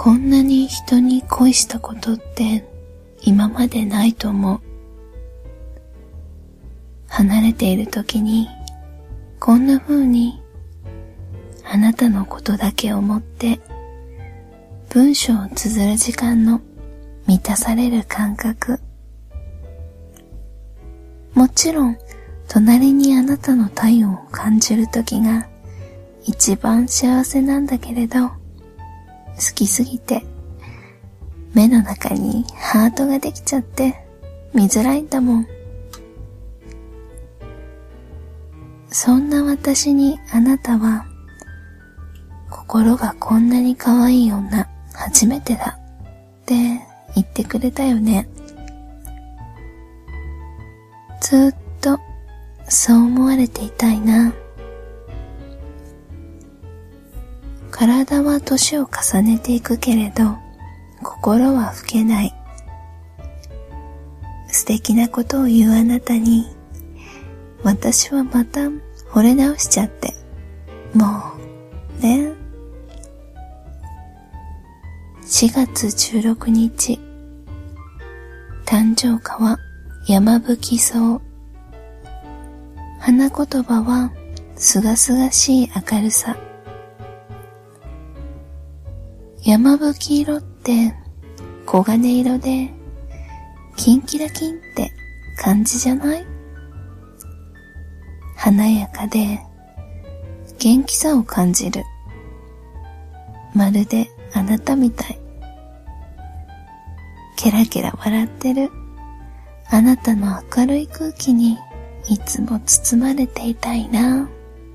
こんなに人に恋したことって今までないと思う。離れている時にこんな風にあなたのことだけ思って文章を綴る時間の満たされる感覚。もちろん隣にあなたの体温を感じる時が一番幸せなんだけれど、好きすぎて目の中にハートができちゃって見づらいんだもん。そんな私にあなたは、心がこんなに可愛い女初めてだって言ってくれたよね。ずっとそう思われていたいな。体は年を重ねていくけれど、心は老けない。素敵なことを言うあなたに、私はまた惚れ直しちゃって、もうね。4月16日、誕生花は山吹草。花言葉はすがすがしい明るさ。山吹色って黄金色でキンキラキンって感じじゃない？華やかで元気さを感じる。まるであなたみたい。ケラケラ笑ってるあなたの明るい空気にいつも包まれていたいな。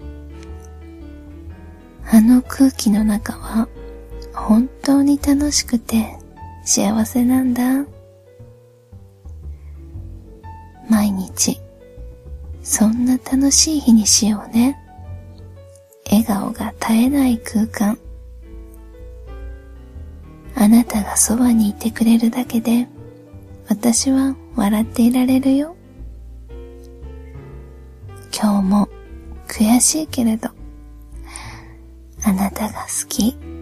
あの空気の中は本当に楽しくて幸せなんだ。毎日そんな楽しい日にしようね。笑顔が絶えない空間。あなたがそばにいてくれるだけで私は笑っていられるよ。今日も悔しいけれどあなたが好き。